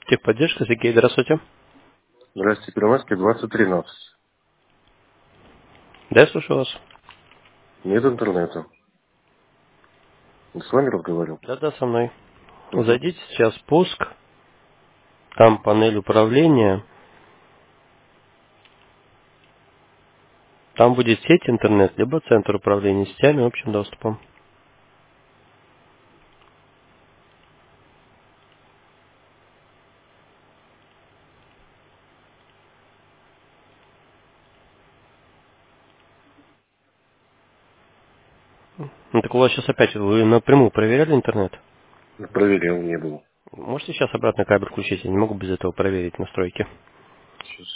Техподдержка, Сергей, здравствуйте. Здравствуйте, Первомайский, 2013. Да, я слушаю вас. Нет интернета. С вами разговаривал? Да, со мной. Угу. Зайдите сейчас в пуск, там панель управления, там будет сеть интернет, либо центр управления сетями общим доступом. Ну так у вас сейчас опять, вы напрямую проверяли интернет? Проверял, не было. Можете сейчас обратно кабель включить? Я не могу без этого проверить настройки. Сейчас.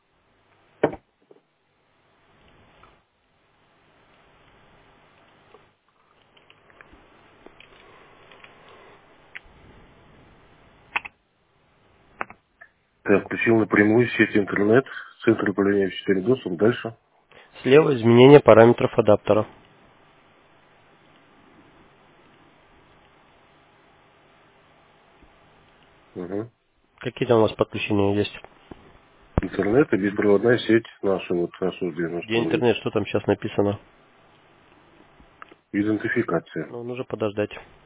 Так, включил напрямую сеть интернет, центр управления 4 доступ, дальше. Слева изменение параметров адаптера. Угу. Какие там у вас подключения есть? Интернет и беспроводная сеть наша, вот осуждена, Где что вроде. интернет, что там сейчас написано? Идентификация. Ну, нужно подождать.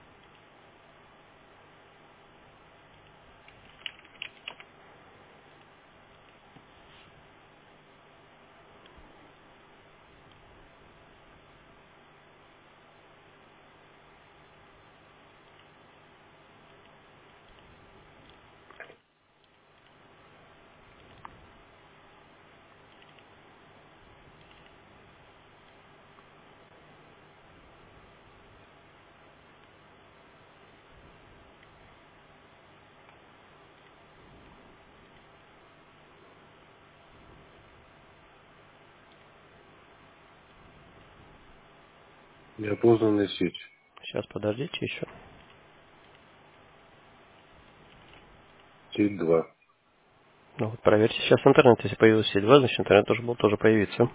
Неопознанная сеть. Сейчас подождите еще. Сеть 2. Ну, вот проверьте сейчас интернет. Если появился сеть 2, значит интернет тоже был тоже появиться.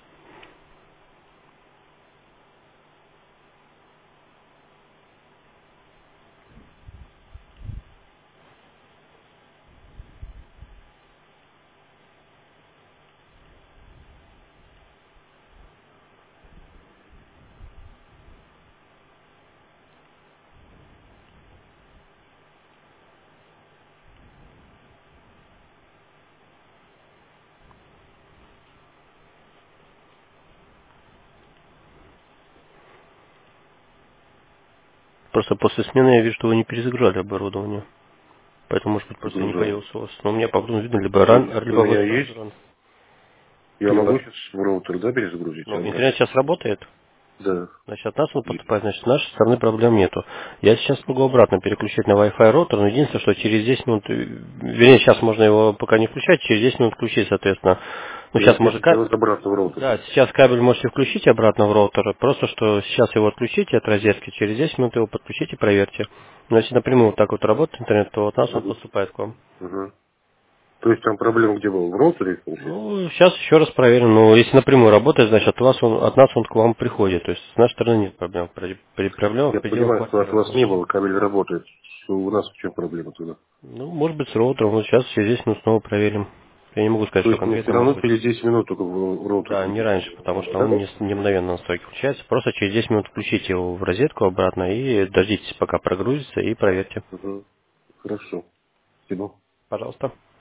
Просто после смены я вижу, что вы не перезагружали оборудование. Поэтому, может быть, просто не Загружал. появился у вас. Но у меня по окну видно, либо Вот у либо вы меня сразу есть. ран. Я могу Либо, сейчас в роутер, да, перезагрузить ну, обратно? интернет сейчас работает. Да. Значит, от нас он И- поступает, значит, с нашей стороны проблем нету. Я сейчас могу обратно переключить на Wi-Fi роутер, но единственное, что через 10 минут, вернее, сейчас можно его пока не включать, через 10 минут включить, соответственно. Ну, сейчас Я может сейчас обратно в роутер. да, сейчас кабель можете включить обратно в роутер, просто что сейчас его отключите от розетки, через 10 минут его подключите и проверьте. Но если напрямую вот так вот работает интернет, то от нас он Угу. поступает к вам. Угу. То есть там проблема где была? В роутере, получается? Ну, сейчас еще раз проверим. Ну, если напрямую работает, значит от нас он к вам приходит. То есть с нашей стороны нет проблем. При проблемах в Я пределах понимаю, что от квартиры. вас не было, кабель работает. Что у нас в чем проблема тогда? Ну, может быть, с роутером. Вот сейчас через 10 минут снова проверим. Я не могу сказать, То что есть мне все конкретно может равно быть. через 10 минут только в роутер Да, не включить раньше, потому надо, что да? он не мгновенно настройки включается. Просто через 10 минут включите его в розетку обратно и дождитесь, пока прогрузится, и проверьте. Угу. Хорошо. Спасибо. Пожалуйста.